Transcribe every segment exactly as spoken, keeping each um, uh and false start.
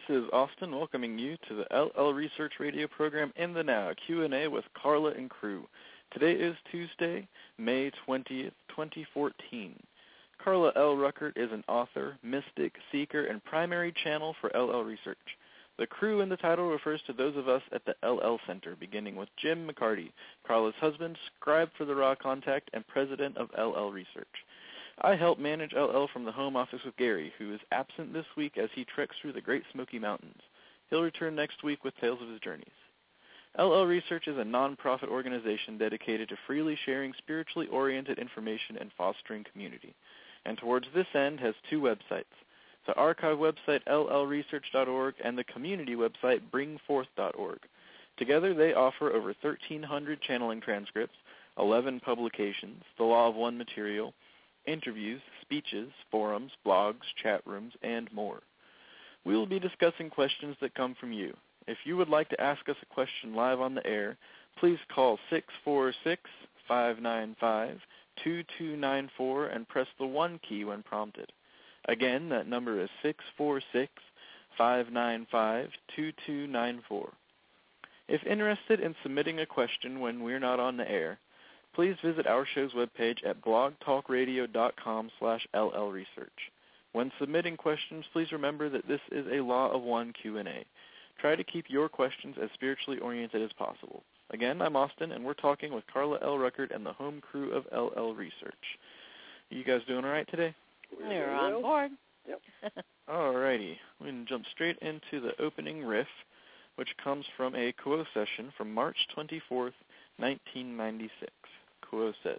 is Austin welcoming you to the L L Research Radio program In the Now, Q and A with Carla and crew. Today is Tuesday, May twentieth, twenty fourteen. Carla L. Ruckert is an author, mystic, seeker, and primary channel for L L Research. The crew in the title refers to those of us at the L L Center, beginning with Jim McCarty, Carla's husband, scribe for the Raw Contact, and president of L L Research. I help manage L L from the home office with Gary, who is absent this week as he treks through the Great Smoky Mountains. He'll return next week with tales of his journeys. L L Research is a non-profit organization dedicated to freely sharing spiritually oriented information and fostering community, and towards this end has two websites, the archive website L L research dot org and the community website bring forth dot org. Together they offer over thirteen hundred channeling transcripts, eleven publications, the Law of One material, interviews, speeches, forums, blogs, chat rooms, and more. We will be discussing questions that come from you. If you would like to ask us a question live on the air, please call six four six, five nine five, two two nine four and press the one key when prompted. Again, that number is six four six, five nine five, two two nine four. If interested in submitting a question when we're not on the air, please visit our show's webpage at blog talk radio dot com slash L L research. When submitting questions, please remember that this is a Law of One Q and A. Try to keep your questions as spiritually oriented as possible. Again, I'm Austin, and we're talking with Carla L. Ruckert and the home crew of L L Research. Are you guys doing all right today? We're on board. Yep. All righty. We're going to jump straight into the opening riff, which comes from a Kuo session from March twenty-fourth, nineteen ninety-six. Kuo says,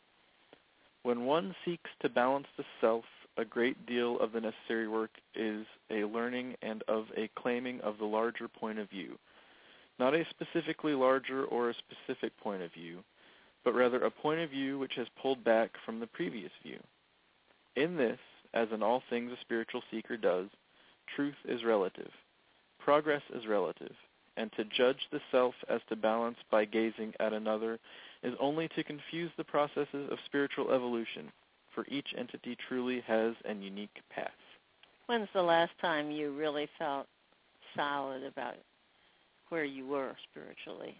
"When one seeks to balance the self, a great deal of the necessary work is a learning and of a claiming of the larger point of view. Not a specifically larger or a specific point of view, but rather a point of view which has pulled back from the previous view. In this, as in all things a spiritual seeker does, truth is relative, progress is relative, and to judge the self as to balance by gazing at another is only to confuse the processes of spiritual evolution, for each entity truly has an unique path." When's the last time you really felt solid about where you were spiritually?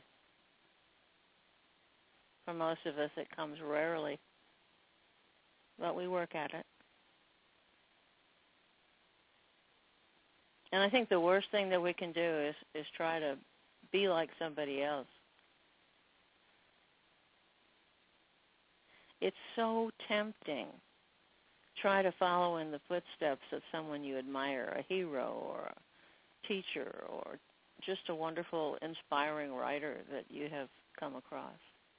For most of us, it comes rarely, but we work at it. And I think the worst thing that we can do is, is try to be like somebody else. It's so tempting. Try to follow in the footsteps of someone you admire, a hero or a teacher or just a wonderful, inspiring writer that you have come across.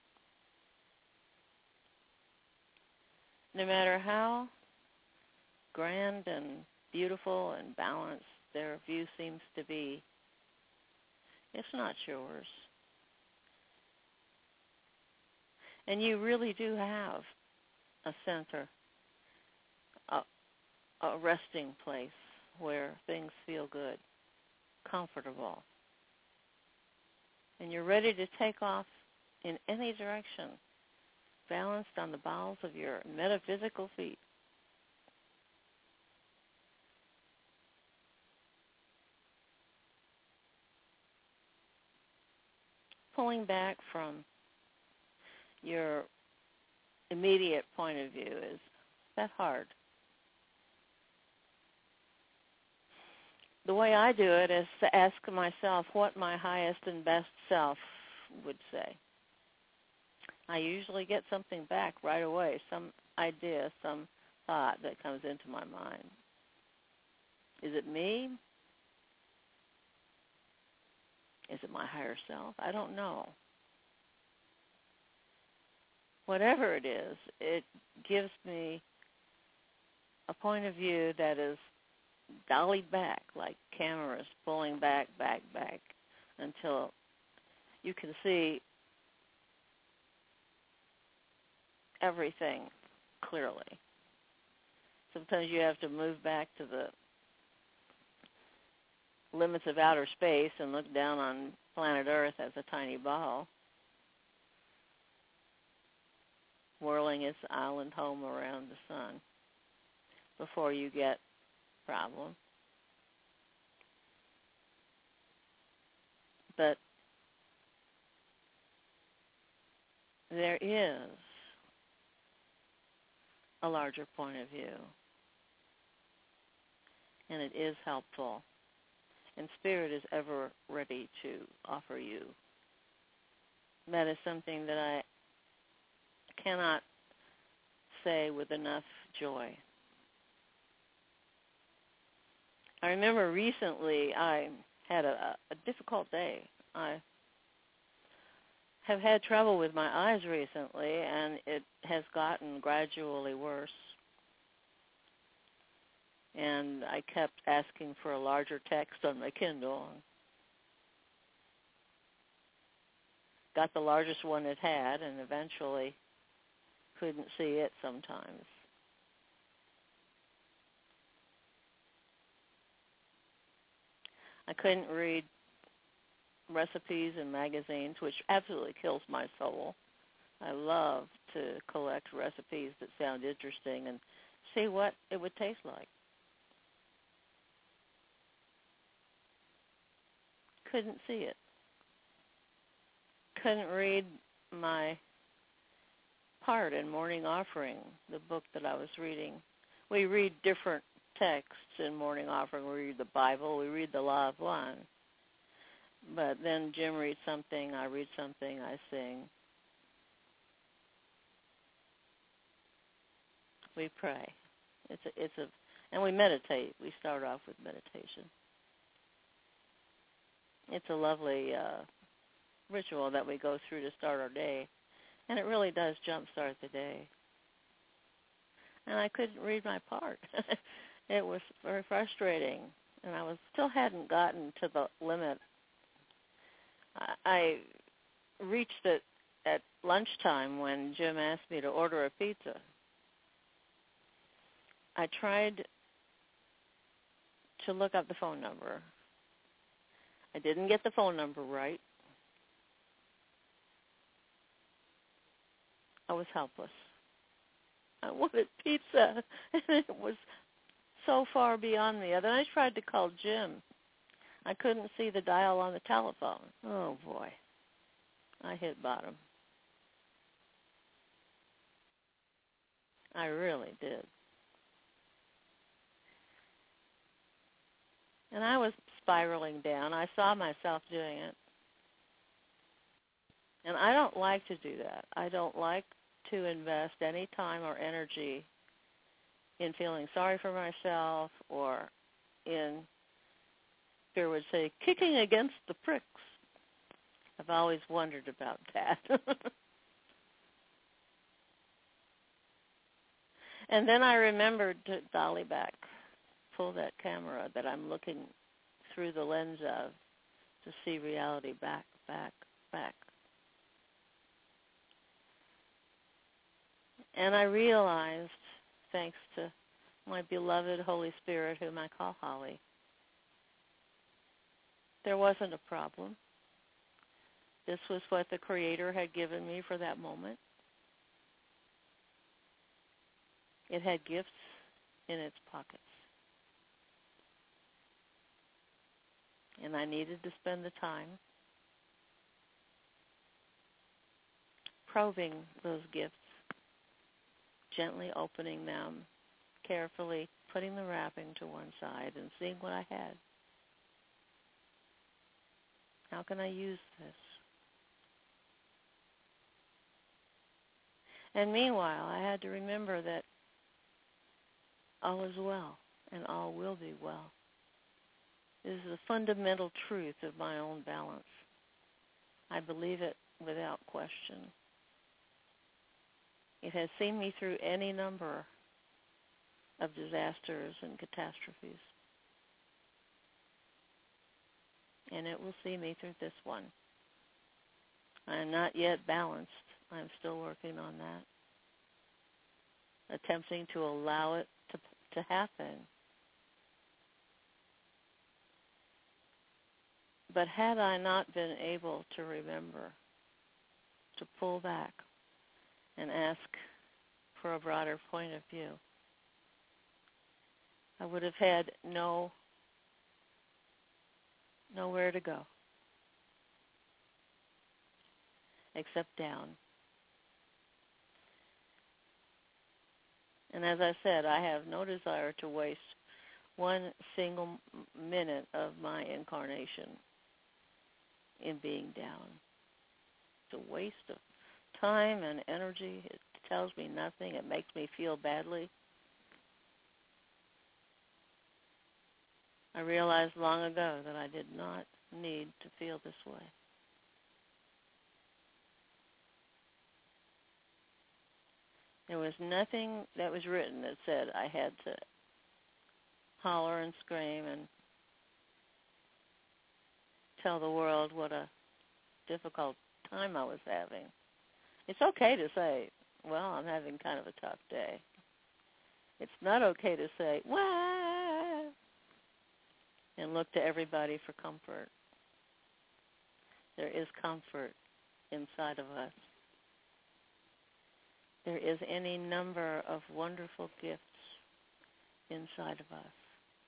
No matter how grand and beautiful and balanced their view seems to be, it's not yours. And you really do have a center, a, a resting place where things feel good, comfortable. And you're ready to take off in any direction, balanced on the balls of your metaphysical feet. Pulling back from your immediate point of view is that hard. The way I do it is to ask myself what my highest and best self would say. I usually get something back right away, some idea, some thought that comes into my mind. Is it me? Is it my higher self? I don't know. Whatever it is, it gives me a point of view that is dollied back, like cameras pulling back, back, back, until you can see everything clearly. Sometimes you have to move back to the limits of outer space and look down on planet Earth as a tiny ball, whirling its island home around the sun before you get problem. But there is a larger point of view, and it is helpful. And Spirit is ever ready to offer you. That is something that I cannot say with enough joy. I remember recently I had a, a difficult day. I have had trouble with my eyes recently, and it has gotten gradually worse. And I kept asking for a larger text on my Kindle. Got the largest one it had, and eventually couldn't see it sometimes. I couldn't read recipes in magazines, which absolutely kills my soul. I love to collect recipes that sound interesting and see what it would taste like. Couldn't see it. Couldn't read my part in Morning Offering, the book that I was reading. We read different texts in Morning Offering. We read the Bible, we read the Law of One. But then Jim reads something, I read something, I sing. We pray. It's a, it's a, and we meditate. We start off with meditation. It's a lovely uh, ritual that we go through to start our day, and it really does jumpstart the day. And I couldn't read my part. It was very frustrating, and I was still hadn't gotten to the limit. I, I reached it at lunchtime when Jim asked me to order a pizza. I tried to look up the phone number. I didn't get the phone number right. I was helpless. I wanted pizza, and it was so far beyond me. Then I tried to call Jim. I couldn't see the dial on the telephone. Oh, boy. I hit bottom. I really did. And I was spiraling down. I saw myself doing it. And I don't like to do that. I don't like to invest any time or energy in feeling sorry for myself or in, Fear would say, kicking against the pricks. I've always wondered about that. And then I remembered to dolly back, pull that camera that I'm looking through the lens of to see reality back, back, back. And I realized, thanks to my beloved Holy Spirit, whom I call Holly, there wasn't a problem. This was what the Creator had given me for that moment. It had gifts in its pockets. And I needed to spend the time probing those gifts, gently opening them, carefully putting the wrapping to one side and seeing what I had. How can I use this? And meanwhile, I had to remember that all is well and all will be well. This is a fundamental truth of my own balance. I believe it without question. It has seen me through any number of disasters and catastrophes. And it will see me through this one. I am not yet balanced. I'm still working on that, attempting to allow it to to happen. But had I not been able to remember, to pull back and ask for a broader point of view, I would have had no nowhere to go. except down. And as I said, I have no desire to waste one single minute of my incarnation in being down. It's a waste of time and energy. It tells me nothing. It makes me feel badly. I realized long ago that I did not need to feel this way. There was nothing that was written that said I had to holler and scream and tell the world what a difficult time I was having. It's okay to say, well, I'm having kind of a tough day. It's not okay to say, wah, and look to everybody for comfort. There is comfort inside of us. There is any number of wonderful gifts inside of us.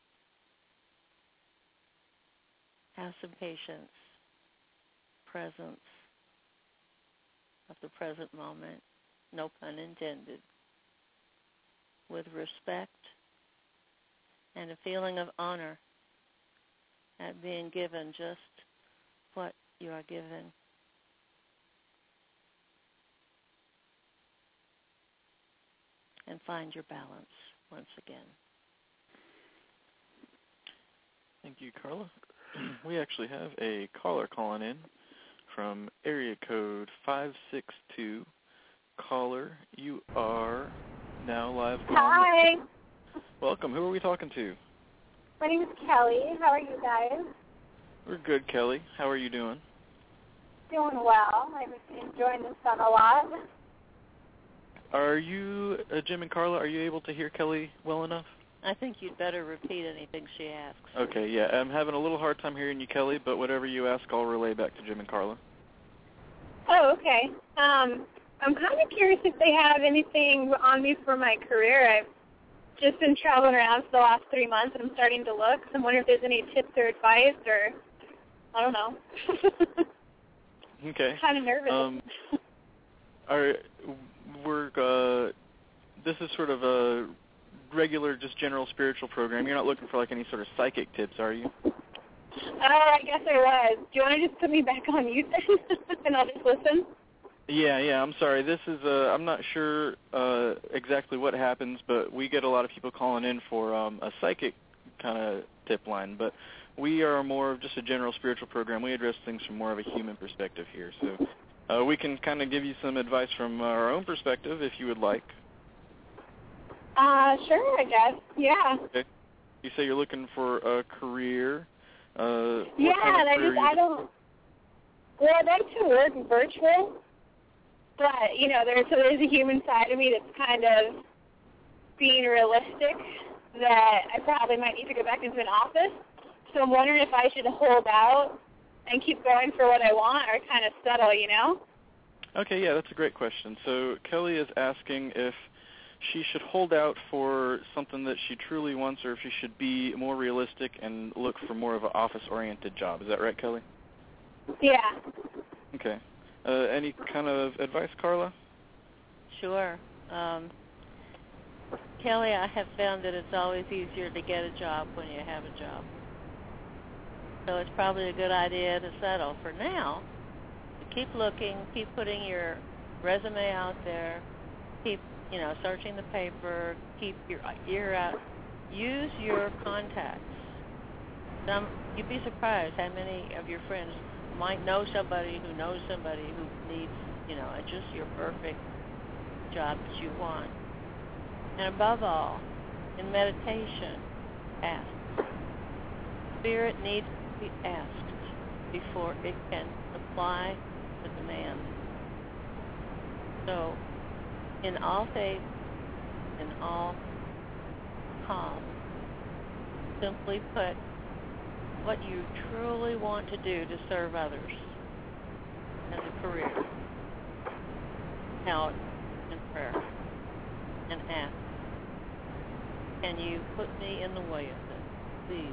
Have some patience, presence of the present moment, no pun intended, with respect and a feeling of honor at being given just what you are given. And find your balance once again. Thank you, Carla. We actually have a caller calling in from area code five six two. Caller, you are now live. Hi. Welcome. Who are we talking to? My name is Kelly. How are you guys? We're good, Kelly. How are you doing? Doing well. I'm enjoying the sun a lot. Are you, uh, Jim and Carla, are you able to hear Kelly well enough? I think you'd better repeat anything she asks. Okay, yeah. I'm having a little hard time hearing you, Kelly, but whatever you ask, I'll relay back to Jim and Carla. Oh, okay. Um, I'm kind of curious if they have anything on me for my career. I've just been traveling around for the last three months, and I'm starting to look. So I'm wondering if there's any tips or advice, or I don't know. Okay. Kind of nervous. Um, are we're uh, this is sort of a regular, just general spiritual program. You're not looking for like any sort of psychic tips, are you? Oh, I guess I was. Do you want to just put me back on mute then, and I'll just listen? Yeah, yeah. I'm sorry. This is uh, I'm not sure uh, exactly what happens, but we get a lot of people calling in for um, a psychic kind of tip line. But we are more of just a general spiritual program. We address things from more of a human perspective here. So uh, we can kind of give you some advice from our own perspective if you would like. Uh, sure, I guess. Yeah. Okay. You say you're looking for a career. Uh, yeah, kind of and I just, I don't, well, I'd like to work virtual, but, you know, there's, so there's a human side of me that's kind of being realistic that I probably might need to go back into an office. So I'm wondering if I should hold out and keep going for what I want or kind of settle, you know? Okay, yeah, that's a great question. So Kelly is asking if she should hold out for something that she truly wants, or if she should be more realistic and look for more of an office-oriented job. Is that right, Kelly? Yeah. Okay. Uh, any kind of advice, Carla? Sure. Um, Kelly, I have found that it's always easier to get a job when you have a job. So it's probably a good idea to settle for now. Keep looking, keep putting your resume out there, keep you know, searching the paper, keep your ear out. Use your contacts. Some, you'd be surprised how many of your friends might know somebody who knows somebody who needs, you know, just your perfect job that you want. And above all, in meditation, ask. Spirit needs to be asked before it can apply the demand. So, in all faith, in all calm, simply put what you truly want to do to serve others as a career out in prayer and ask, can you put me in the way of this, please?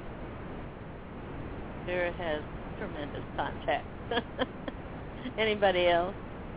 Spirit has tremendous contact. Anybody else?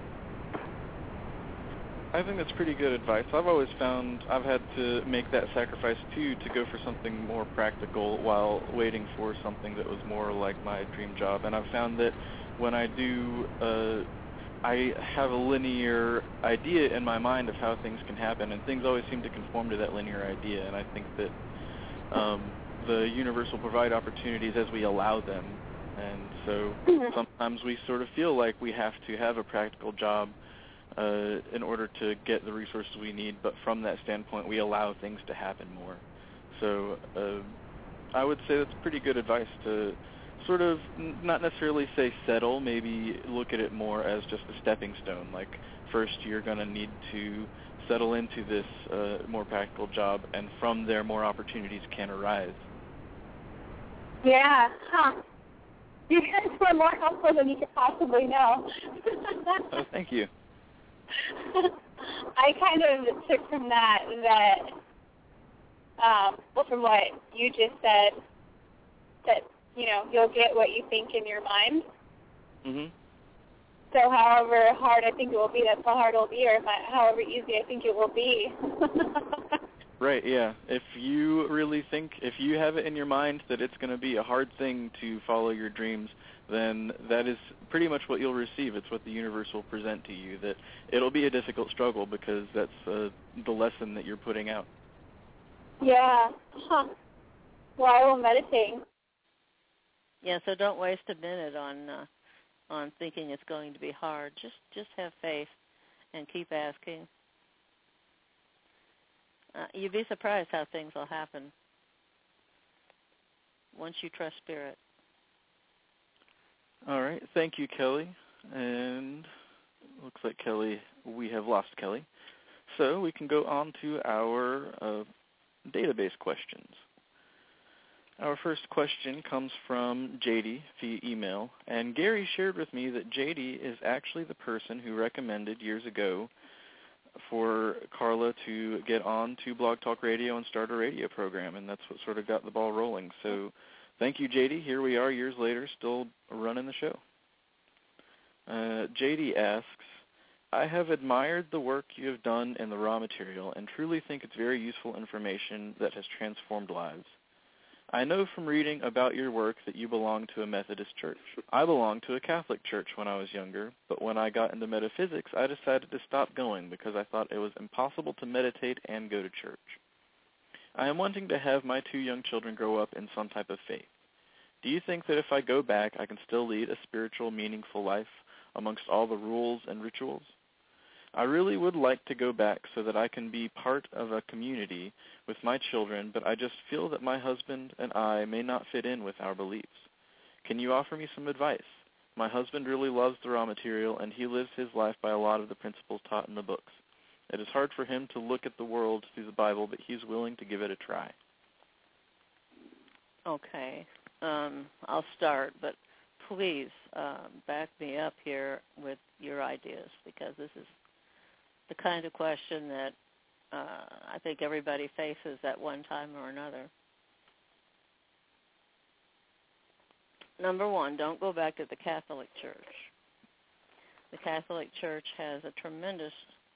I think that's pretty good advice. I've always found I've had to make that sacrifice too, to go for something more practical while waiting for something that was more like my dream job. And I've found that when I do, uh, I have a linear idea in my mind of how things can happen, and things always seem to conform to that linear idea. And I think that um, the universe will provide opportunities as we allow them. And so sometimes we sort of feel like we have to have a practical job uh, in order to get the resources we need, but from that standpoint, we allow things to happen more. So uh, I would say that's pretty good advice, to sort of n- not necessarily say settle, maybe look at it more as just a stepping stone. Like, first you're going to need to settle into this uh, more practical job, and from there more opportunities can arise. Yeah, huh. You guys were more helpful than you could possibly know. Oh, thank you. I kind of took from that that, um, well, from what you just said, that, you know, you'll get what you think in your mind. Mhm. So however hard I think it will be, that's how hard it will be, or if I, however easy I think it will be. Right, yeah. If you really think, if you have it in your mind that it's going to be a hard thing to follow your dreams, then that is pretty much what you'll receive. It's what the universe will present to you, that it'll be a difficult struggle because that's uh, the lesson that you're putting out. Yeah. Huh. Well, I will meditate. Yeah, so don't waste a minute on uh, on thinking it's going to be hard. Just just have faith and keep asking. Uh, you'd be surprised how things will happen once you trust Spirit. All right. Thank you, Kelly. And looks like Kelly, we have lost Kelly. So we can go on to our uh, database questions. Our first question comes from J D via email, and Gary shared with me that J D is actually the person who recommended years ago for Carla to get on to Blog Talk Radio and start a radio program, and that's what sort of got the ball rolling. So thank you, J D. Here we are years later, still running the show. Uh, J D asks, I have admired the work you have done in the raw material and truly think it's very useful information that has transformed lives. I know from reading about your work that you belong to a Methodist church. I belonged to a Catholic church when I was younger, but when I got into metaphysics, I decided to stop going because I thought it was impossible to meditate and go to church. I am wanting to have my two young children grow up in some type of faith. Do you think that if I go back, I can still lead a spiritual, meaningful life amongst all the rules and rituals? I really would like to go back so that I can be part of a community with my children, but I just feel that my husband and I may not fit in with our beliefs. Can you offer me some advice? My husband really loves the raw material, and he lives his life by a lot of the principles taught in the books. It is hard for him to look at the world through the Bible, but he's willing to give it a try. Okay. Um, I'll start, but please uh, back me up here with your ideas, because this is the kind of question that uh, I think everybody faces at one time or another. Number one, don't go back to the Catholic Church. The Catholic Church has a tremendous,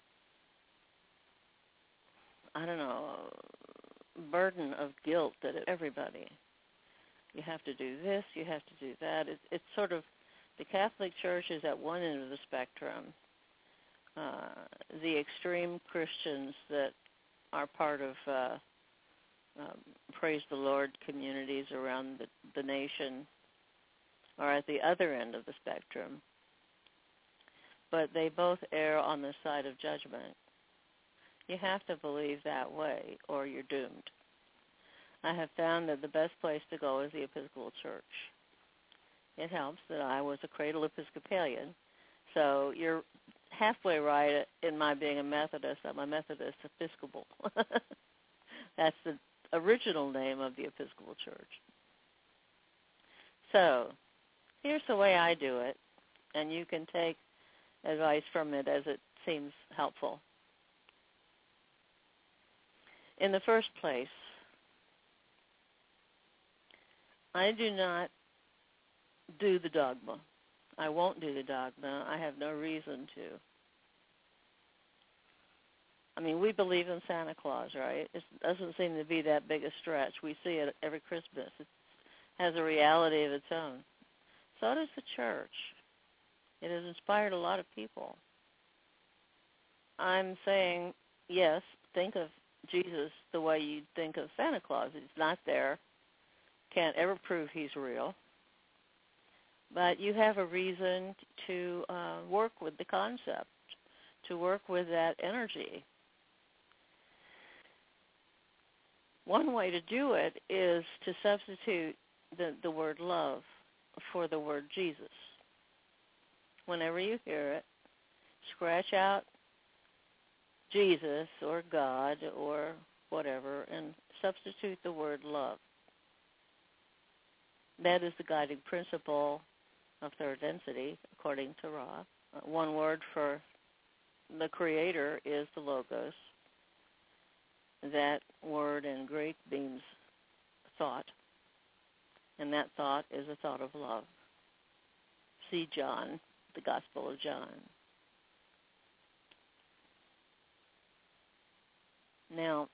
I don't know, burden of guilt that everybody, you have to do this, you have to do that. It, it's sort of, the Catholic Church is at one end of the spectrum. Uh, the extreme Christians that are part of uh, um, Praise the Lord communities around the, the nation are at the other end of the spectrum. But they both err on the side of judgment. You have to believe that way or you're doomed. I have found that the best place to go is the Episcopal Church. It helps that I was a cradle Episcopalian, so you're halfway right in my being a Methodist. I'm a Methodist Episcopal. That's the original name of the Episcopal Church. So here's the way I do it, and you can take advice from it as it seems helpful. In the first place, I do not do the dogma. I won't do the dogma. I have no reason to. I mean, we believe in Santa Claus, right? It doesn't seem to be that big a stretch. We see it every Christmas. It has a reality of its own. So does the church. It has inspired a lot of people. I'm saying, yes, think of Jesus the way you think of Santa Claus. He's not there. Can't ever prove he's real. But you have a reason to uh, work with the concept, to work with that energy. One way to do it is to substitute the, the word love for the word Jesus. Whenever you hear it, scratch out Jesus or God or whatever and substitute the word love. That is the guiding principle of third density, according to Ra. Uh, one word for the Creator is the Logos. That word in Greek means thought, and that thought is a thought of love. See John, the Gospel of John. Now,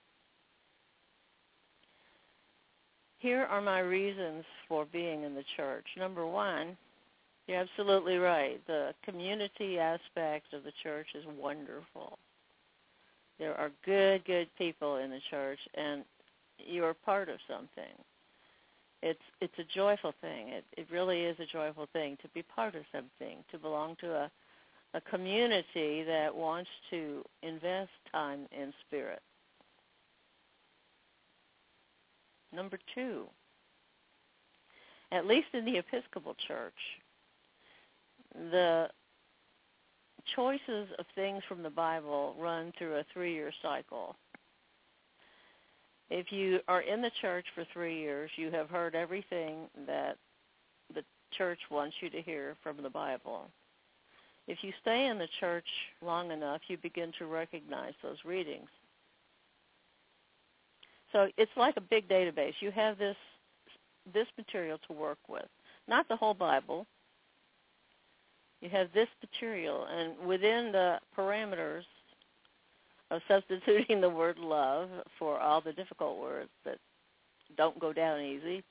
here are my reasons for being in the church. Number one, you're absolutely right. The community aspect of the church is wonderful. There are good, good people in the church, and you're part of something. It's it's a joyful thing. It it really is a joyful thing to be part of something, to belong to a, a community that wants to invest time in spirit. Number two, at least in the Episcopal Church, the choices of things from the Bible run through a three-year cycle. If you are in the church for three years, you have heard everything that the church wants you to hear from the Bible. If you stay in the church long enough, you begin to recognize those readings. So it's like a big database. You have this this material to work with, not the whole Bible. You have this material, and within the parameters of substituting the word love for all the difficult words that don't go down easy,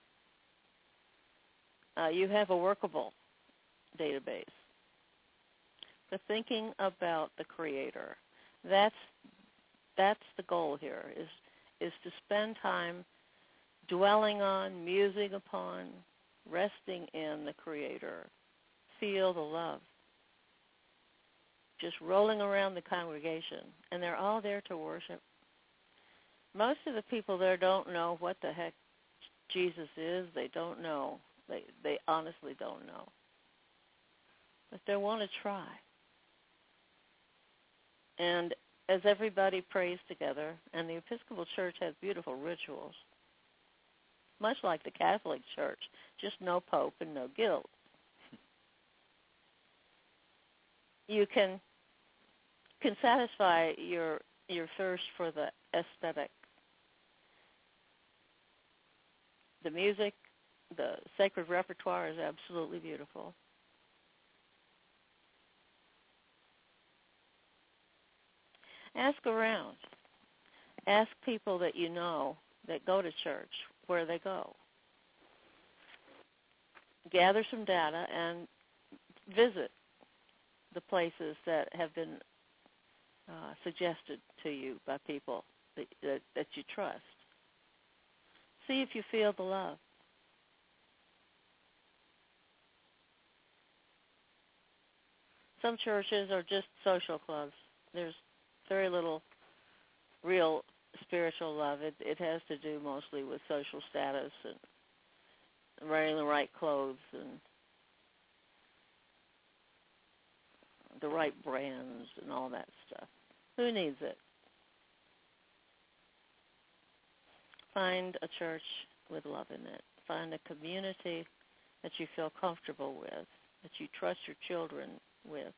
uh, you have a workable database. The thinking about the Creator, that's that's the goal here, is is to spend time dwelling on, musing upon, resting in the Creator. Feel the love. Just rolling around the congregation, and they're all there to worship. Most of the people there don't know what the heck Jesus is. They don't know. They they honestly don't know. But they want to try. And as everybody prays together, and the Episcopal Church has beautiful rituals, much like the Catholic Church, just no pope and no guilt. You can can satisfy your your thirst for the aesthetic. The music, the sacred repertoire is absolutely beautiful. Ask around. Ask people that you know that go to church where they go. Gather some data and visit the places that have been uh, suggested to you by people that, that, that you trust. See if you feel the love. Some churches are just social clubs. There's very little real spiritual love. It, it has to do mostly with social status and wearing the right clothes and the right brands and all that stuff. Who needs it? Find a church with love in it. Find a community that you feel comfortable with, that you trust your children with.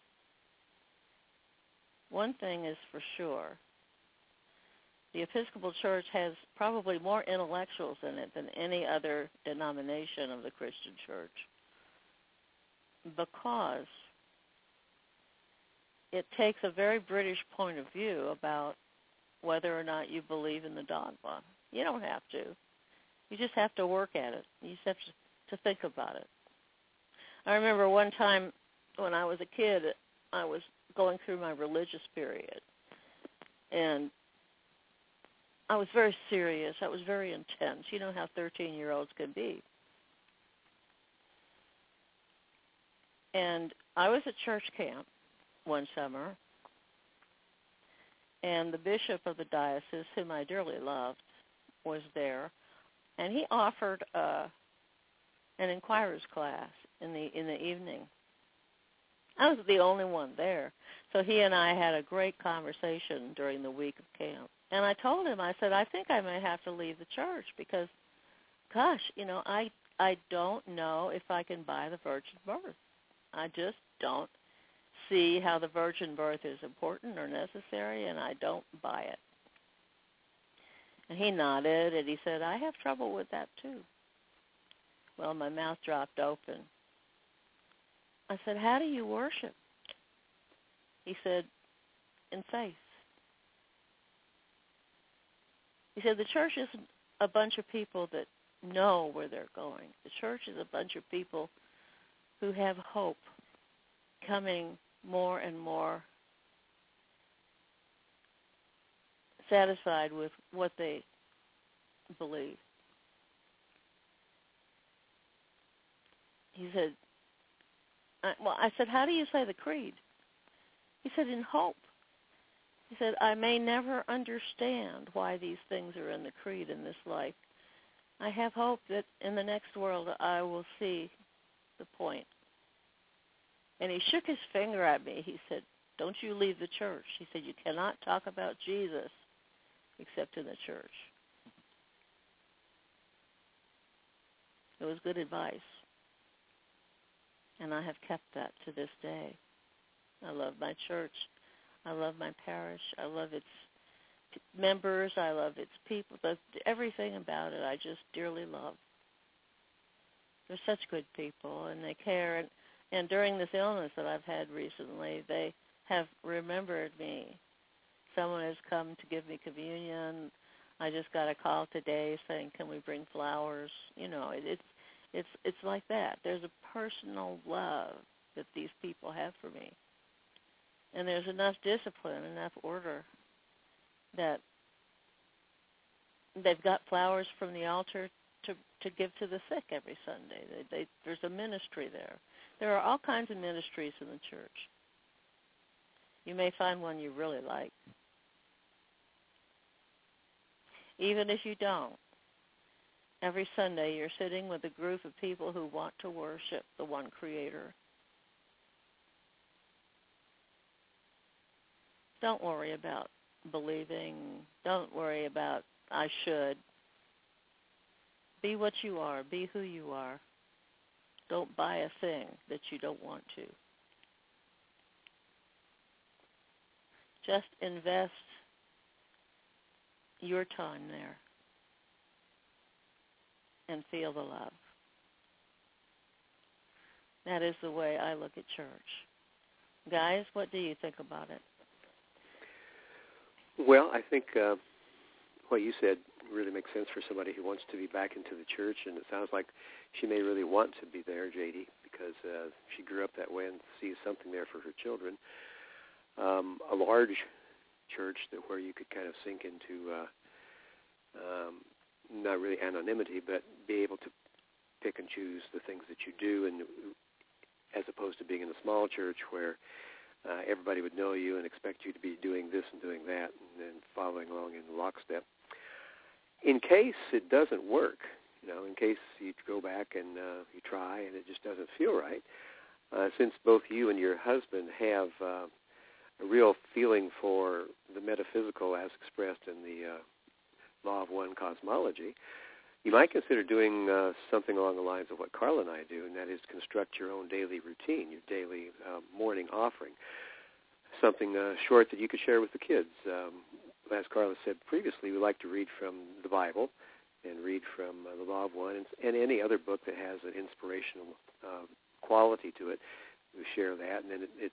One thing is for sure, the Episcopal Church has probably more intellectuals in it than any other denomination of the Christian church, because it takes a very British point of view about whether or not you believe in the dogma. You don't have to. You just have to work at it. You just have to, to think about it. I remember one time when I was a kid, I was going through my religious period, and I was very serious. I was very intense. You know how thirteen-year-olds can be. And I was at church camp one summer, and the bishop of the diocese, whom I dearly loved, was there, and he offered uh, an inquirer's class in the in the evening. I was the only one there, so he and I had a great conversation during the week of camp. And I told him, I said, I think I may have to leave the church because, gosh, you know, I I don't know if I can buy the virgin birth. I just don't see how the virgin birth is important or necessary, and I don't buy it. And he nodded, and he said, I have trouble with that too. Well, my mouth dropped open. I said, how do you worship? He said, in faith. He said, the church isn't a bunch of people that know where they're going. The church is a bunch of people who have hope, coming more and more satisfied with what they believe. He said, I, well, I said, how do you say the creed? He said, in hope. He said, I may never understand why these things are in the creed in this life. I have hope that in the next world I will see the point. And he shook his finger at me. He said, don't you leave the church. He said, you cannot talk about Jesus except in the church. It was good advice. And I have kept that to this day. I love my church. I love my parish. I love its members. I love its people. Everything about it I just dearly love. They're such good people, and they care. And, and during this illness that I've had recently, they have remembered me. Someone has come to give me communion. I just got a call today saying, can we bring flowers? You know, it, it's it's it's like that. There's a personal love that these people have for me. And there's enough discipline, enough order that they've got flowers from the altar to to give to the sick every Sunday. They, they, there's a ministry there. There are all kinds of ministries in the church. You may find one you really like. Even if you don't, every Sunday you're sitting with a group of people who want to worship the one Creator. Don't worry about believing. Don't worry about I should. Be what you are. Be who you are. Don't buy a thing that you don't want to. Just invest your time there and feel the love. That is the way I look at church. Guys, what do you think about it? Well, I think uh, what you said really makes sense for somebody who wants to be back into the church, and it sounds like she may really want to be there, J D, because uh, she grew up that way and sees something there for her children. Um, a large church that where you could kind of sink into uh, um, not really anonymity, but be able to pick and choose the things that you do, and as opposed to being in a small church where uh, everybody would know you and expect you to be doing this and doing that and then following along in lockstep. In case it doesn't work, you know, in case you go back and uh, you try and it just doesn't feel right, uh, since both you and your husband have uh, a real feeling for the metaphysical as expressed in the uh, Law of One cosmology, you might consider doing uh, something along the lines of what Carla and I do, and that is construct your own daily routine, your daily uh, morning offering, something uh, short that you could share with the kids. Um, as Carla said previously, we like to read from the Bible and read from uh, the Law of One and, and any other book that has an inspirational uh, quality to it. We share that, and then it, it's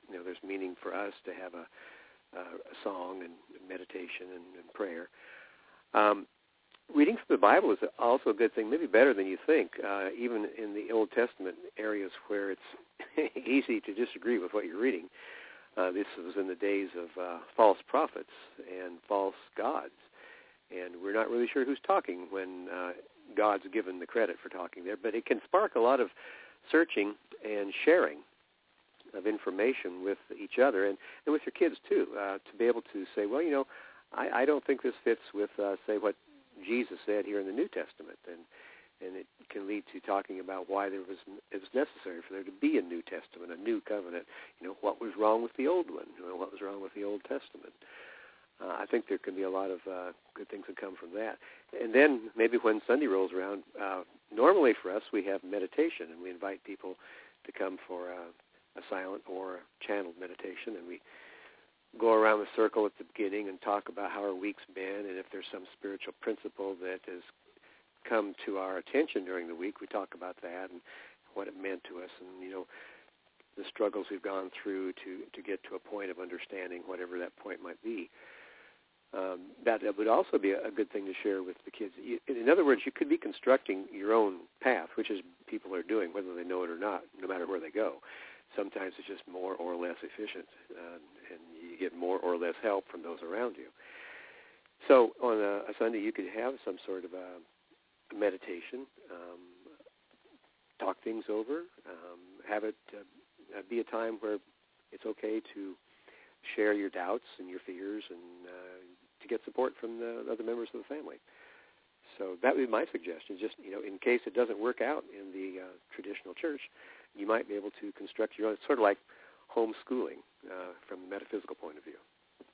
you know, there's meaning for us to have a, a, a song and meditation and, and prayer. Um, reading from the Bible is also a good thing, maybe better than you think, uh, even in the Old Testament areas where it's easy to disagree with what you're reading. Uh, this was in the days of uh, false prophets and false gods, and we're not really sure who's talking when uh, God's given the credit for talking there, but it can spark a lot of searching and sharing of information with each other and, and with your kids too, uh, to be able to say, well, you know, I, I don't think this fits with, uh, say, what Jesus said here in the New Testament, and and it can lead to talking about why there was it was necessary for there to be a New Testament, a new covenant. You know, what was wrong with the old one? You know, what was wrong with the Old Testament? Uh, I think there can be a lot of uh, good things that come from that. And then maybe when Sunday rolls around, uh, normally for us we have meditation, and we invite people to come for a, a silent or a channeled meditation, and we go around the circle at the beginning and talk about how our week's been, and if there's some spiritual principle that has come to our attention during the week, we talk about that and what it meant to us, and, you know, the struggles we've gone through to, to get to a point of understanding whatever that point might be. Um, that, that would also be a, a good thing to share with the kids. You, in other words, you could be constructing your own path, which is people are doing, whether they know it or not, no matter where they go. Sometimes it's just more or less efficient, uh, and you get more or less help from those around you. So on a, a Sunday, you could have some sort of a meditation, um, talk things over, um, have it uh, be a time where it's okay to share your doubts and your fears and uh, to get support from the other members of the family. So that would be my suggestion. Just, you know, in case it doesn't work out in the uh, traditional church, you might be able to construct your own. It's sort of like homeschooling uh, from the metaphysical point of view.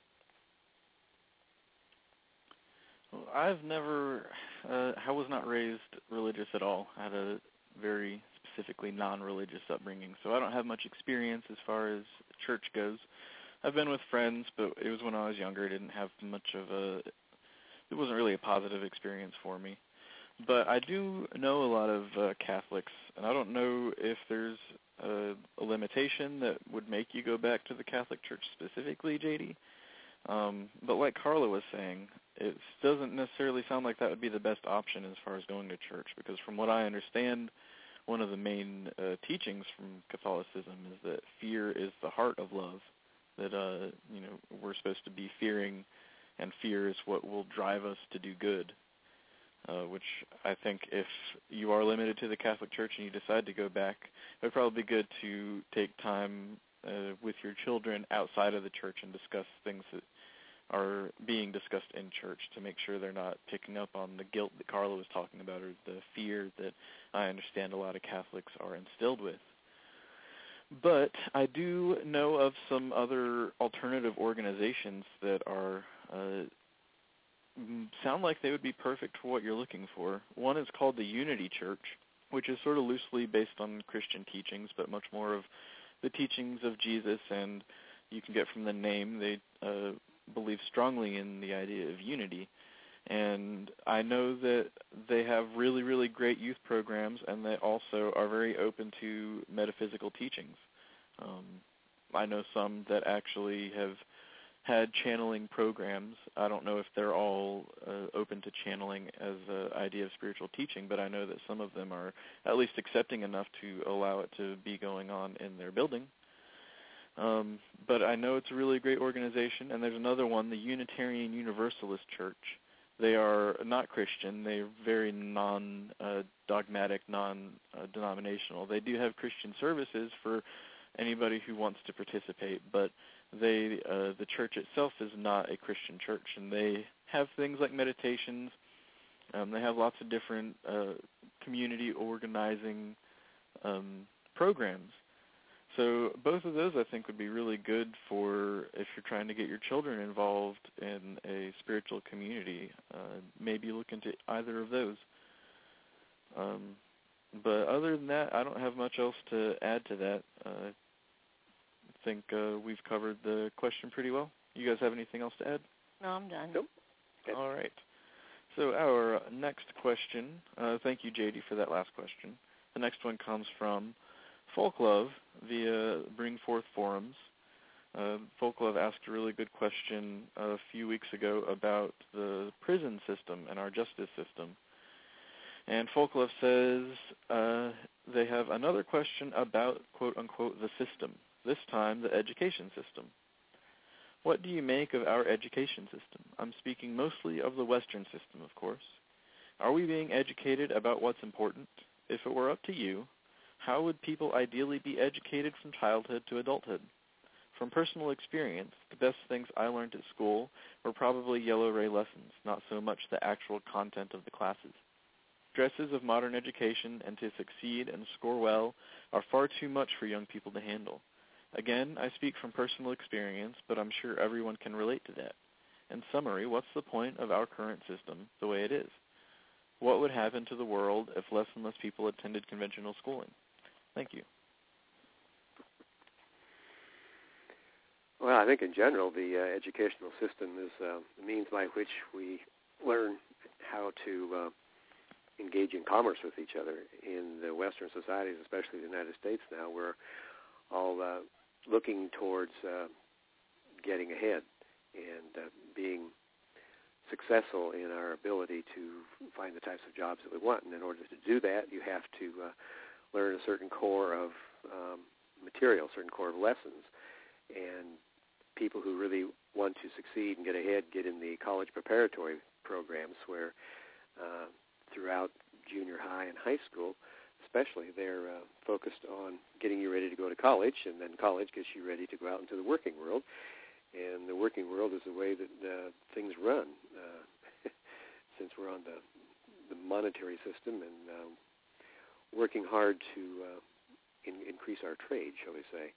Well, I've never, uh, I was not raised religious at all. I had a very specifically non-religious upbringing, so I don't have much experience as far as church goes. I've been with friends, but it was when I was younger. I didn't have much of a, it wasn't really a positive experience for me. But I do know a lot of uh, Catholics, and I don't know if there's a, a limitation that would make you go back to the Catholic Church specifically, J D. Um, but like Carla was saying, it doesn't necessarily sound like that would be the best option as far as going to church, because from what I understand, one of the main uh, teachings from Catholicism is that fear is the heart of love, that uh, you know we're supposed to be fearing, and fear is what will drive us to do good, uh, which I think if you are limited to the Catholic Church and you decide to go back, it would probably be good to take time uh, with your children outside of the church and discuss things that are being discussed in church to make sure they're not picking up on the guilt that Carla was talking about, or the fear that I understand a lot of Catholics are instilled with. But I do know of some other alternative organizations that are uh, sound like they would be perfect for what you're looking for. One is called the Unity Church, which is sort of loosely based on Christian teachings, but much more of the teachings of Jesus, and you can get from the name they uh, believe strongly in the idea of unity. And I know that they have really, really great youth programs, and they also are very open to metaphysical teachings. Um, I know some that actually have had channeling programs. I don't know if they're all uh, open to channeling as an idea of spiritual teaching, but I know that some of them are at least accepting enough to allow it to be going on in their building. Um, but I know it's a really great organization, and there's another one, the Unitarian Universalist Church. They are not Christian. They're very non-dogmatic, uh, non-denominational. They do have Christian services for anybody who wants to participate, but they, uh, the church itself is not a Christian church, and they have things like meditations. Um, they have lots of different uh, community organizing um, programs. So both of those, I think, would be really good for if you're trying to get your children involved in a spiritual community. Uh, maybe look into either of those. Um, but other than that, I don't have much else to add to that. Uh, I think uh, we've covered the question pretty well. You guys have anything else to add? No, I'm done. Nope. Okay. All right. So our next question, uh, thank you, J D, for that last question. The next one comes from Folk Love via Bring Forth Forums. Uh, Volkov asked a really good question a few weeks ago about the prison system and our justice system. And Volkov says uh, they have another question about, quote-unquote, the system, this time the education system. What do you make of our education system? I'm speaking mostly of the Western system, of course. Are we being educated about what's important? If it were up to you, how would people ideally be educated from childhood to adulthood? From personal experience, the best things I learned at school were probably Yellow Ray lessons, not so much the actual content of the classes. Stresses of modern education and to succeed and score well are far too much for young people to handle. Again, I speak from personal experience, but I'm sure everyone can relate to that. In summary, what's the point of our current system the way it is? What would happen to the world if less and less people attended conventional schooling? Thank you. Well, I think in general the uh, educational system is uh, the means by which we learn how to uh, engage in commerce with each other. In the Western societies, especially the United States now, we're all uh, looking towards uh, getting ahead and uh, being successful in our ability to find the types of jobs that we want. And in order to do that, you have to uh, learn a certain core of um, material, a certain core of lessons. And people who really want to succeed and get ahead get in the college preparatory programs where uh, throughout junior high and high school, especially, they're uh, focused on getting you ready to go to college, and then college gets you ready to go out into the working world. And the working world is the way that uh, things run, uh, since we're on the, the monetary system and uh, working hard to uh, in, increase our trade, shall we say.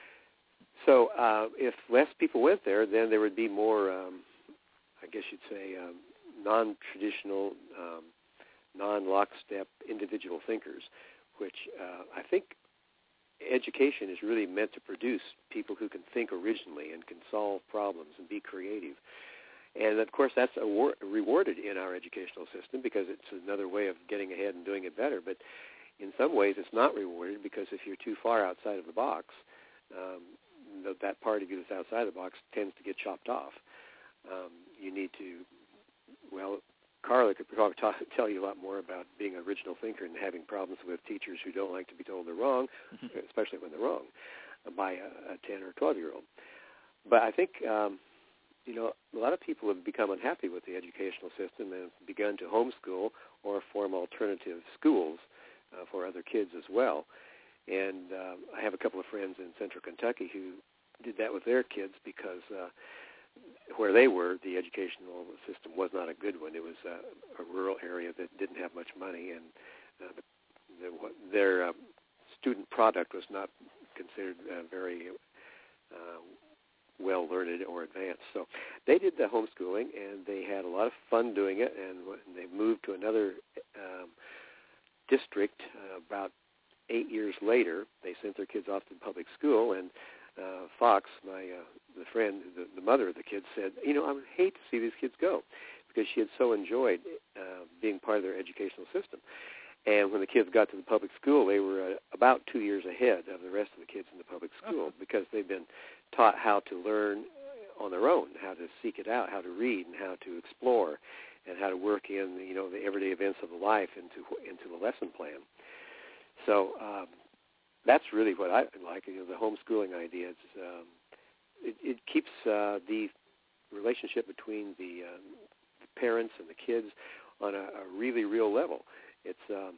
So uh, if less people went there, then there would be more, um, I guess you'd say, um, non-traditional, um, non-lockstep individual thinkers, which uh, I think education is really meant to produce people who can think originally and can solve problems and be creative. And, of course, that's award- rewarded in our educational system because it's another way of getting ahead and doing it better. But in some ways it's not rewarded because if you're too far outside of the box, um, that part of you that's outside the box tends to get chopped off. Um, you need to, well, Carla could probably talk, tell you a lot more about being an original thinker and having problems with teachers who don't like to be told they're wrong, mm-hmm. especially when they're wrong, by a, a ten or twelve-year-old. But I think, um, you know, a lot of people have become unhappy with the educational system and have begun to homeschool or form alternative schools uh, for other kids as well. And uh, I have a couple of friends in central Kentucky who did that with their kids because uh, where they were, the educational system was not a good one. It was uh, a rural area that didn't have much money, and uh, the, the, their uh, student product was not considered uh, very uh, well-learned or advanced. So they did the homeschooling, and they had a lot of fun doing it, and when they moved to another um, district uh, about eight years later. They sent their kids off to public school, and uh, Fox, my uh, the friend, the, the mother of the kids, said, you know, I would hate to see these kids go because she had so enjoyed uh, being part of their educational system. And when the kids got to the public school, they were uh, about two years ahead of the rest of the kids in the public school uh-huh. because they've been taught how to learn on their own, how to seek it out, how to read, and how to explore, and how to work in, you know, the everyday events of life into into the lesson plan. So um, that's really what I like. You know, the homeschooling idea. It's, um, it, it keeps uh, the relationship between the, uh, the parents and the kids on a, a really real level. It's um,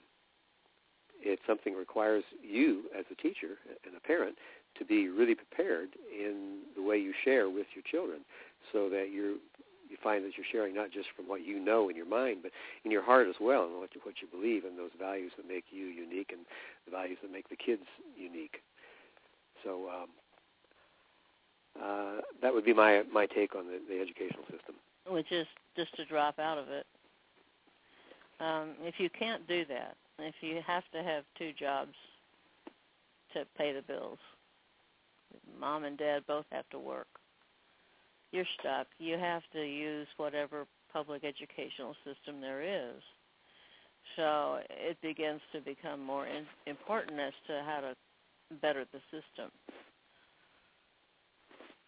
it's something that requires you as a teacher and a parent to be really prepared in the way you share with your children, so that you're you find that you're sharing not just from what you know in your mind, but in your heart as well, and what you, what you believe, and those values that make you unique and the values that make the kids unique. So um, uh, that would be my my take on the, the educational system. Which is just to drop out of it. Um, if you can't do that, if you have to have two jobs to pay the bills, mom and dad both have to work, you're stuck. You have to use whatever public educational system there is. So it begins to become more in, important as to how to better the system.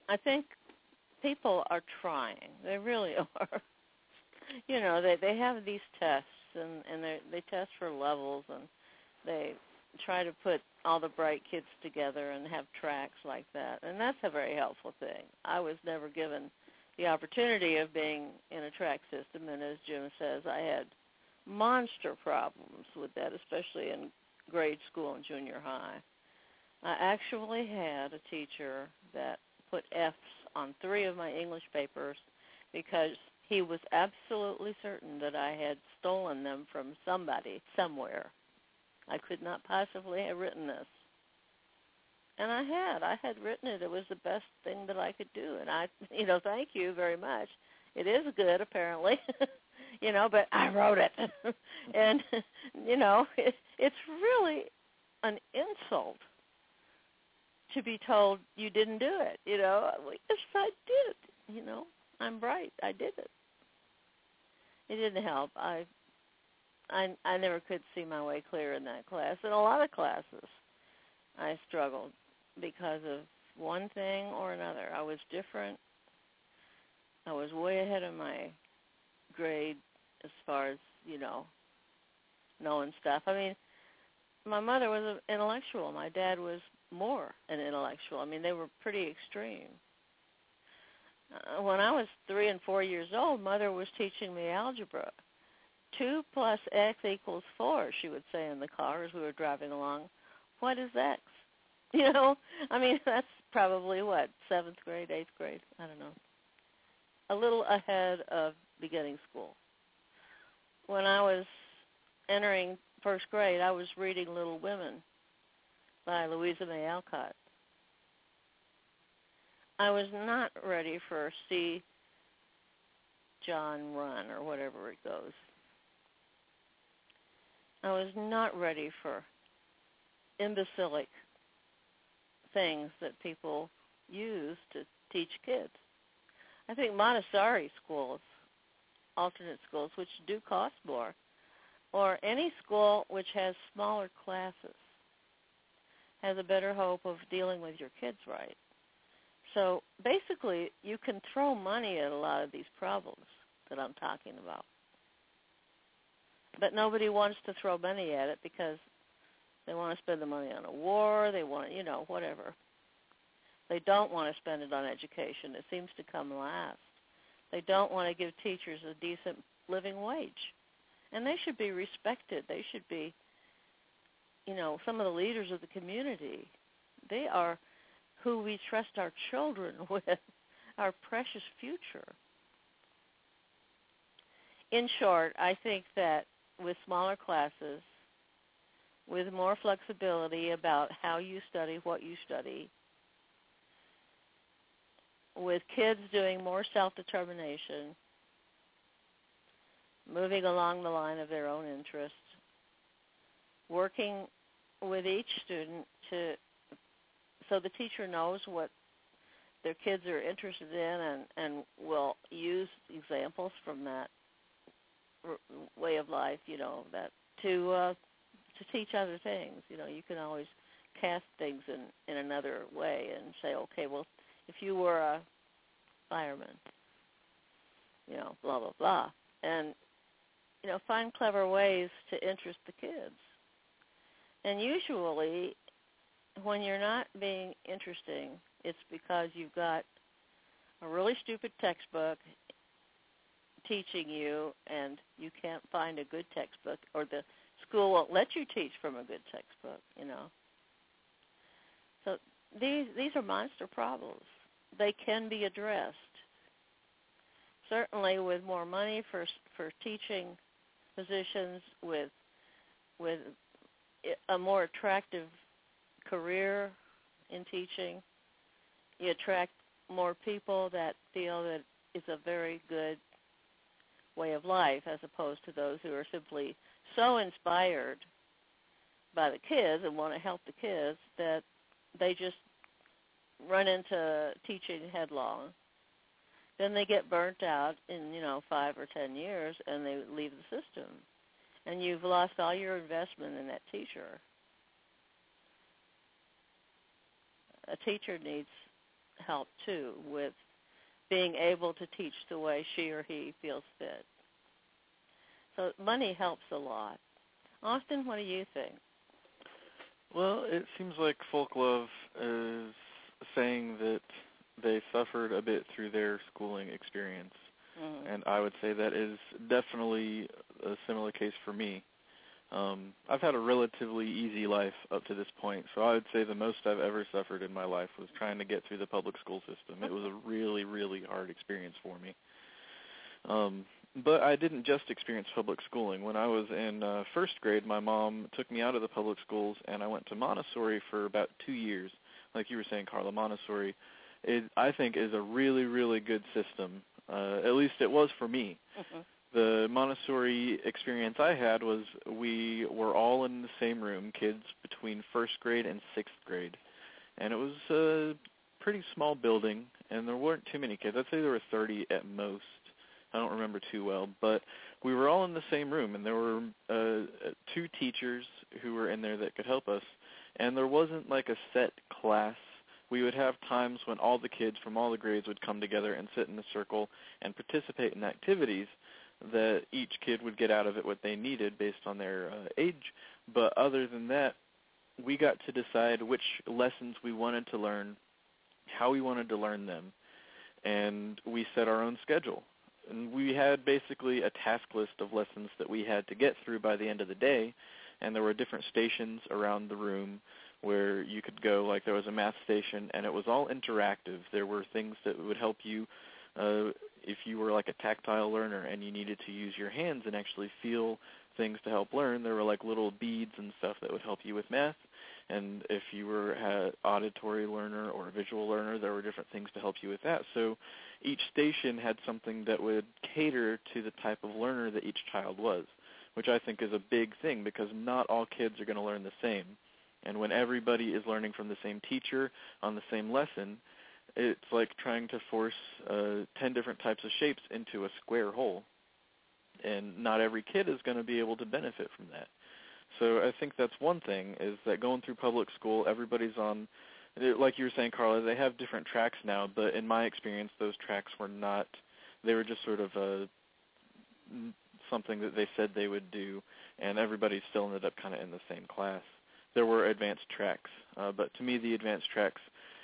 I think people are trying. They really are. You know, they they have these tests, and and they they test for levels, and they try to put all the bright kids together and have tracks like that, and that's a very helpful thing. I was never given the opportunity of being in a track system, and as Jim says, I had monster problems with that, especially in grade school and junior high. I actually had a teacher that put F's on three of my English papers because he was absolutely certain that I had stolen them from somebody, somewhere. I could not possibly have written this. And I had. I had written it. It was the best thing that I could do. And I, you know, thank you very much. It is good, apparently, you know, but I wrote it. And, you know, it, it's really an insult to be told you didn't do it, you know. Yes, I did, you know. I'm bright. I did it. It didn't help. I I I never could see my way clear in that class. In a lot of classes, I struggled because of one thing or another. I was different. I was way ahead of my grade as far as, you know, knowing stuff. I mean, my mother was an intellectual. My dad was more an intellectual. I mean, they were pretty extreme. Uh, when I was three and four years old, Mother was teaching me algebra. Two plus X equals four, she would say in the car as we were driving along. What is X? You know, I mean, that's probably, what, seventh grade, eighth grade? I don't know. A little ahead of beginning school. When I was entering first grade, I was reading Little Women by Louisa May Alcott. I was not ready for See John Run or whatever it goes. I was not ready for imbecilic things that people use to teach kids. I think Montessori schools, alternate schools, which do cost more, or any school which has smaller classes, has a better hope of dealing with your kids right. So basically, you can throw money at a lot of these problems that I'm talking about. But nobody wants to throw money at it because they want to spend the money on a war, they want, you know, whatever. They don't want to spend it on education. It seems to come last. They don't want to give teachers a decent living wage. And they should be respected. They should be, you know, some of the leaders of the community. They are who we trust our children with, our precious future. In short, I think that with smaller classes, with more flexibility about how you study, what you study, with kids doing more self-determination, moving along the line of their own interests, working with each student to so the teacher knows what their kids are interested in and, and will use examples from that r- way of life, you know, that to uh, to teach other things. You know, you can always cast things in, in another way and say, okay, well, if you were a fireman, you know, blah, blah, blah. And, you know, find clever ways to interest the kids. And usually when you're not being interesting, it's because you've got a really stupid textbook teaching you and you can't find a good textbook, or the school won't let you teach from a good textbook, you know. So these these are monster problems. They can be addressed. Certainly with more money for for teaching positions, with with a more attractive career in teaching, you attract more people that feel that it's a very good way of life, as opposed to those who are simply so inspired by the kids and want to help the kids that they just run into teaching headlong. Then they get burnt out in, you know, five or ten years and they leave the system. And you've lost all your investment in that teacher. A teacher needs help too with being able to teach the way she or he feels fit. So money helps a lot. Austin, what do you think? Well, it seems like Folk Love is saying that they suffered a bit through their schooling experience, mm-hmm. and I would say that is definitely a similar case for me. Um, I've had a relatively easy life up to this point, so I would say the most I've ever suffered in my life was trying to get through the public school system. It was a really, really hard experience for me. Um, but I didn't just experience public schooling. When I was in uh, first grade, my mom took me out of the public schools, and I went to Montessori for about two years. Like you were saying, Carla, Montessori, it, I think, is a really, really good system. Uh, at least it was for me. Mm-hmm. The Montessori experience I had was we were all in the same room, kids between first grade and sixth grade. And it was a pretty small building, and there weren't too many kids. I'd say there were thirty at most. I don't remember too well. But we were all in the same room, and there were uh, two teachers who were in there that could help us. And there wasn't like a set class. We would have times when all the kids from all the grades would come together and sit in a circle and participate in activities that each kid would get out of it what they needed based on their uh, age. But other than that, we got to decide which lessons we wanted to learn, how we wanted to learn them, and we set our own schedule. And we had basically a task list of lessons that we had to get through by the end of the day, and there were different stations around the room where you could go. Like there was a math station, and it was all interactive. There were things that would help you uh, if you were like a tactile learner and you needed to use your hands and actually feel things to help learn. There were like little beads and stuff that would help you with math. And if you were an auditory learner or a visual learner, there were different things to help you with that. So each station had something that would cater to the type of learner that each child was, which I think is a big thing because not all kids are going to learn the same. And when everybody is learning from the same teacher on the same lesson, it's like trying to force uh, ten different types of shapes into a square hole. And not every kid is going to be able to benefit from that. So I think that's one thing, is that going through public school, everybody's on, like you were saying, Carla, they have different tracks now, but in my experience, those tracks were not, they were just sort of a, something that they said they would do, and everybody still ended up kind of in the same class. There were advanced tracks, uh, but to me the advanced tracks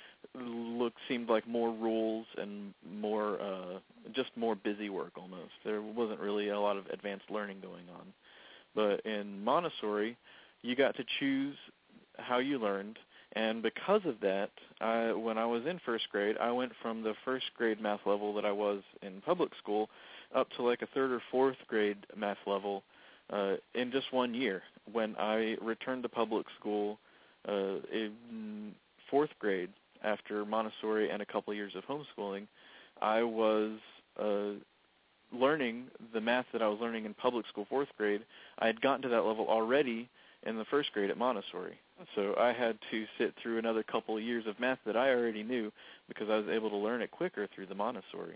look seemed like more rules and more, uh, just more busy work almost. There wasn't really a lot of advanced learning going on. But in Montessori, you got to choose how you learned, and because of that, I, when I was in first grade, I went from the first grade math level that I was in public school up to like a third or fourth grade math level uh, in just one year. When I returned to public school uh, in fourth grade after Montessori and a couple years of homeschooling, I was uh, learning the math that I was learning in public school fourth grade. I had gotten to that level already in the first grade at Montessori. So I had to sit through another couple of years of math that I already knew because I was able to learn it quicker through the Montessori.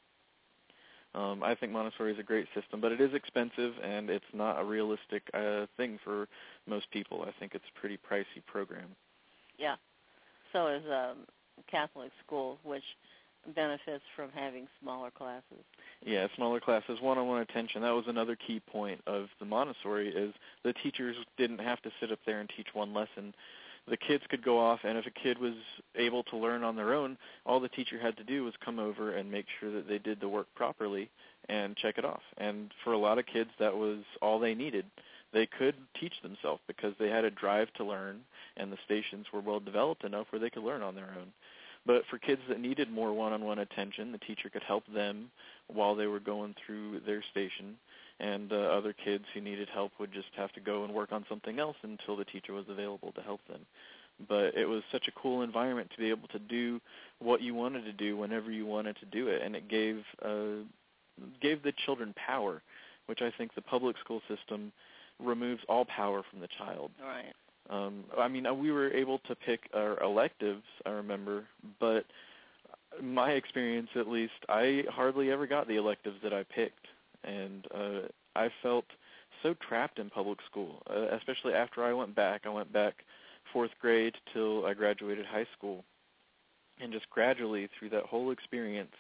Um, I think Montessori is a great system, but it is expensive, and it's not a realistic uh, thing for most people. I think it's a pretty pricey program. Yeah. So is um, Catholic school, which benefits from having smaller classes. Yeah, smaller classes, one-on-one attention. That was another key point of the Montessori, is the teachers didn't have to sit up there and teach one lesson. The kids could go off, and if a kid was able to learn on their own, all the teacher had to do was come over and make sure that they did the work properly and check it off. And for a lot of kids, that was all they needed. They could teach themselves because they had a drive to learn, and the stations were well developed enough where they could learn on their own. But for kids that needed more one-on-one attention, the teacher could help them while they were going through their station, and uh, other kids who needed help would just have to go and work on something else until the teacher was available to help them. But it was such a cool environment to be able to do what you wanted to do whenever you wanted to do it, and it gave uh, gave the children power, which I think the public school system removes all power from the child. Right. Um, I mean, we were able to pick our electives, I remember, but my experience at least, I hardly ever got the electives that I picked, and uh, I felt so trapped in public school, uh, especially after I went back. I went back fourth grade till I graduated high school, And just gradually through that whole experience,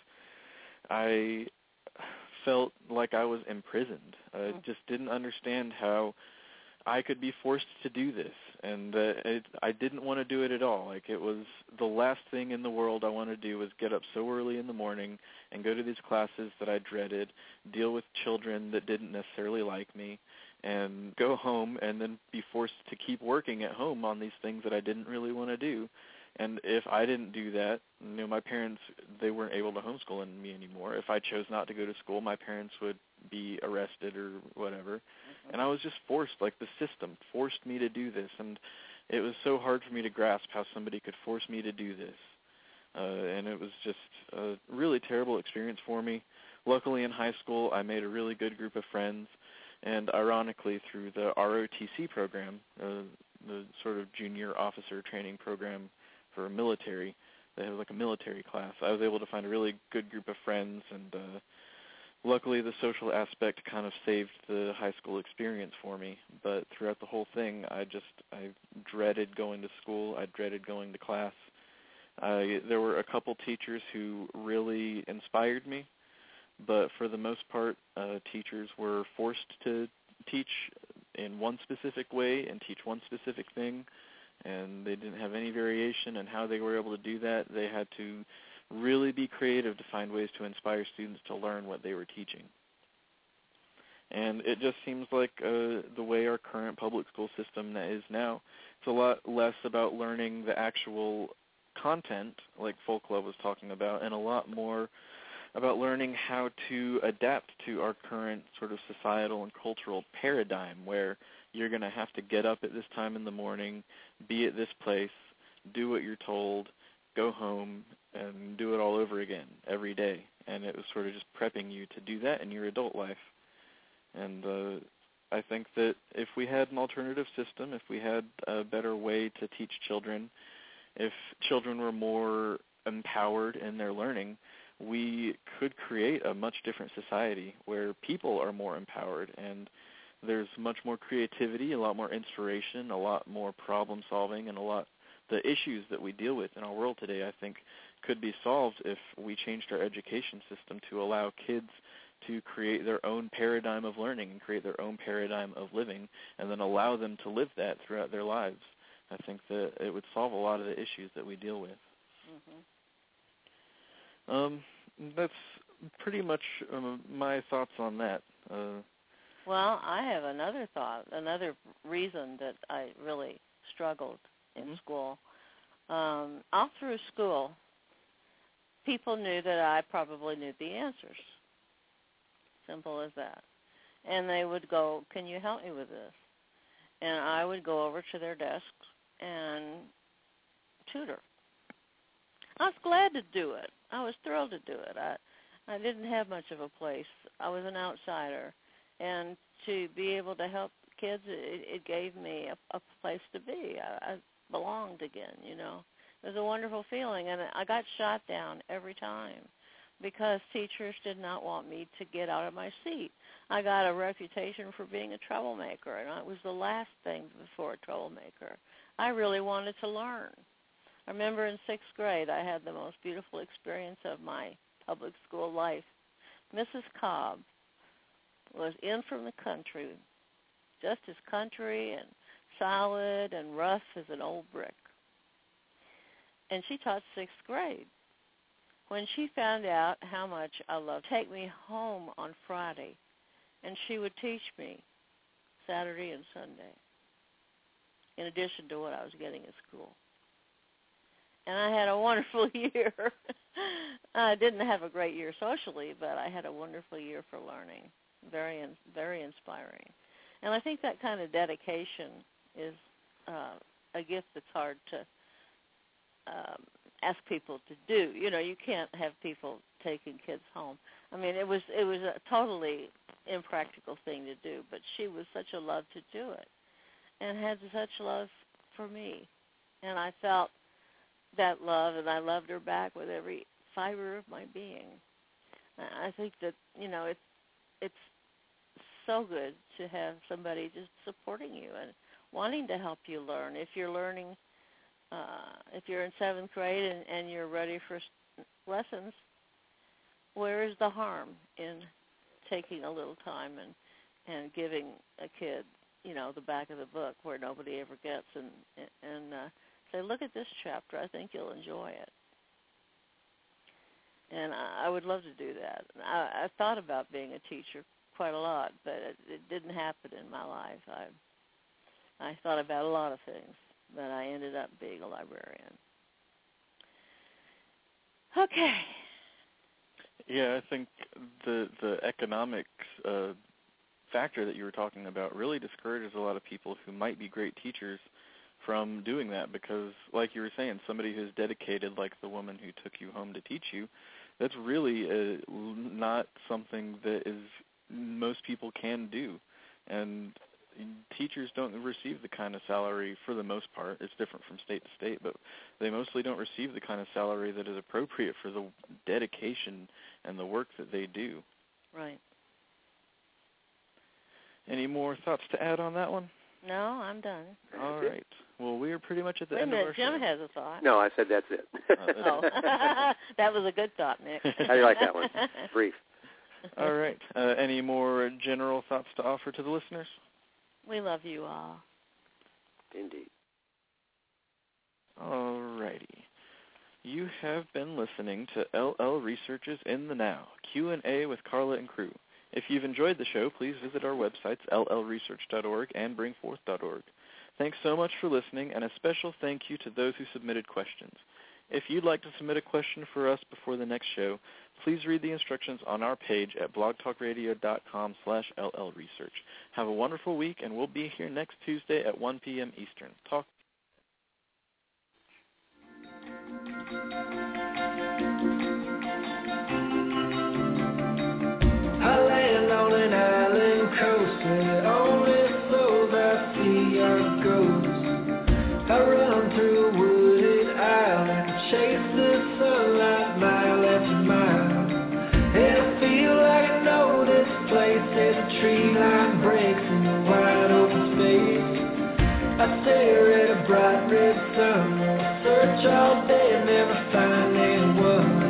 I felt like I was imprisoned. I mm-hmm. just didn't understand how I could be forced to do this, and uh, it, I didn't want to do it at all. Like, it was the last thing in the world I wanted to do was get up so early in the morning and go to these classes that I dreaded, deal with children that didn't necessarily like me, and go home and then be forced to keep working at home on these things that I didn't really want to do. And if I didn't do that, you know, my parents, they weren't able to homeschool me anymore. If I chose not to go to school, my parents would be arrested or whatever. Mm-hmm. And I was just forced, like the system forced me to do this. And it was so hard for me to grasp how somebody could force me to do this. Uh, and it was just a really terrible experience for me. Luckily, in high school, I made a really good group of friends. And ironically, through the R O T C program, uh, the sort of junior officer training program for military, they have like a military class, I was able to find a really good group of friends, and uh, luckily the social aspect kind of saved the high school experience for me. But throughout the whole thing, I just, I dreaded going to school, I dreaded going to class. I, there were a couple teachers who really inspired me, but for the most part, uh, teachers were forced to teach in one specific way and teach one specific thing, and they didn't have any variation in how they were able to do that. They had to really be creative to find ways to inspire students to learn what they were teaching. And it just seems like uh, the way our current public school system is now, it's a lot less about learning the actual content, like Folklove was talking about, and a lot more about learning how to adapt to our current sort of societal and cultural paradigm, where you're going to have to get up at this time in the morning, be at this place, do what you're told, go home, and do it all over again every day. And it was sort of just prepping you to do that in your adult life. And uh, I think that if we had an alternative system, if we had a better way to teach children, if children were more empowered in their learning, we could create a much different society where people are more empowered and there's much more creativity, a lot more inspiration, a lot more problem solving, and a lot the issues that we deal with in our world today, I think, could be solved if we changed our education system to allow kids to create their own paradigm of learning and create their own paradigm of living, and then allow them to live that throughout their lives. I think that it would solve a lot of the issues that we deal with. Mm-hmm. Um, that's pretty much um, my thoughts on that. Uh, well, I have another thought, another reason that I really struggled in mm-hmm. school. Um, all through school, people knew that I probably knew the answers. Simple as that. And they would go, "Can you help me with this?" And I would go over to their desks and tutor. I was glad to do it. I was thrilled to do it. I, I didn't have much of a place. I was an outsider. And to be able to help kids, it, it gave me a, a place to be. I, I belonged again, you know. It was a wonderful feeling. And I got shot down every time because teachers did not want me to get out of my seat. I got a reputation for being a troublemaker, and I was the last thing before a troublemaker. I really wanted to learn. I remember in sixth grade, I had the most beautiful experience of my public school life. Missus Cobb was in from the country, just as country and solid and rough as an old brick. And she taught sixth grade. When she found out how much I loved, take me home on Friday, and she would teach me Saturday and Sunday, in addition to what I was getting at school. And I had a wonderful year. I didn't have a great year socially, but I had a wonderful year for learning. Very, very inspiring. And I think that kind of dedication is uh, a gift that's hard to um, ask people to do. You know, you can't have people taking kids home. I mean, it was it was a totally impractical thing to do, but she was such a love to do it and had such love for me. And I felt that love, and I loved her back with every fiber of my being. I think that, you know, it's it's so good to have somebody just supporting you and wanting to help you learn. If you're learning uh, if you're in seventh grade and, and you're ready for lessons, where is the harm in taking a little time and, and giving a kid, you know, the back of the book where nobody ever gets, and and uh, say, look at this chapter. I think you'll enjoy it. And I, I would love to do that. I, I thought about being a teacher quite a lot, but it, it didn't happen in my life. I I thought about a lot of things, but I ended up being a librarian. Okay. Yeah, I think the the economics uh, factor that you were talking about really discourages a lot of people who might be great teachers from doing that, because, like you were saying, somebody who's dedicated, like the woman who took you home to teach you, that's really uh, not something that is most people can do. And teachers don't receive the kind of salary, for the most part. It's different from state to state, but they mostly don't receive the kind of salary that is appropriate for the dedication and the work that they do. Right. Any more thoughts to add on that one? No, I'm done. All right. Well, we are pretty much at the Wait end a minute, of our Jim show. has a thought. No, I said that's it. Oh, that was a good thought, Nick. How do you like that one? Brief. All right. Uh, any more general thoughts to offer to the listeners? We love you all. Indeed. All righty. You have been listening to L L Research's In the Now, Q and A with Carla and crew. If you've enjoyed the show, please visit our websites, L L research dot org and bring forth dot org. Thanks so much for listening, and a special thank you to those who submitted questions. If you'd like to submit a question for us before the next show, please read the instructions on our page at blogtalkradio.com slash llresearch. Have a wonderful week, and we'll be here next Tuesday at one p.m. Eastern. Talk. I land on an island coast where only souls I see are ghosts. I run through a wooded island, chase the sunlight mile after mile. And I feel like I know this place as a tree line breaks in the wide open space. I stare at a bright red sun, search all day, never find anyone.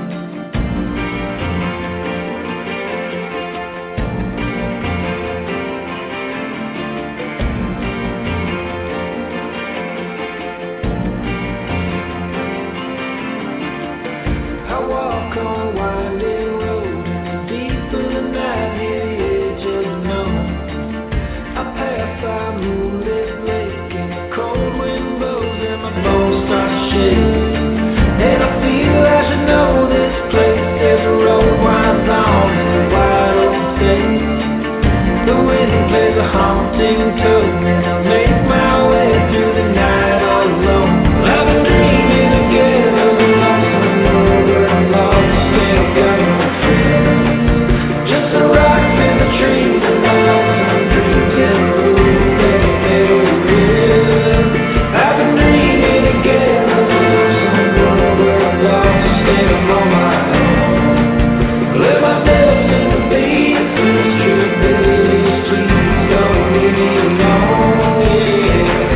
And I feel I should know this place. There's a road winds on in the wide open space. The wind plays a haunting tune, and I make my way through the night all alone. I've been dreaming again of the lost one over and lost, and I've got no friends. Just the rocks and the trees and my lonesome dreams and the road that I never will. I've been dreaming again of the lonesome world where I'm lost and I'm on my own. Let myself in the beat, this trip is please don't leave me alone, yeah.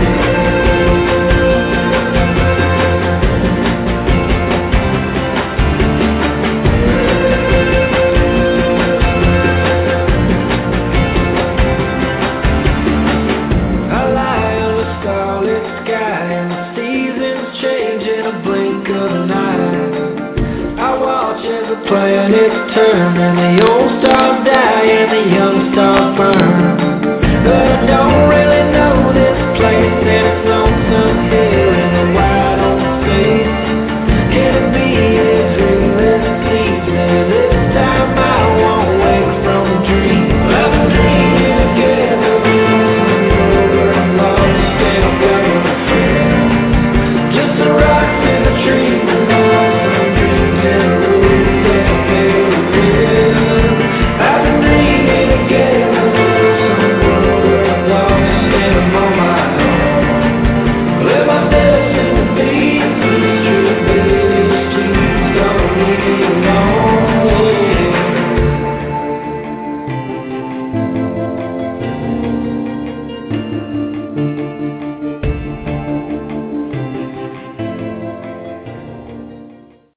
I lie on the starlit sky and the seasons change in a blink of an eye. I watch as the planets turn and the old stars die and the young stars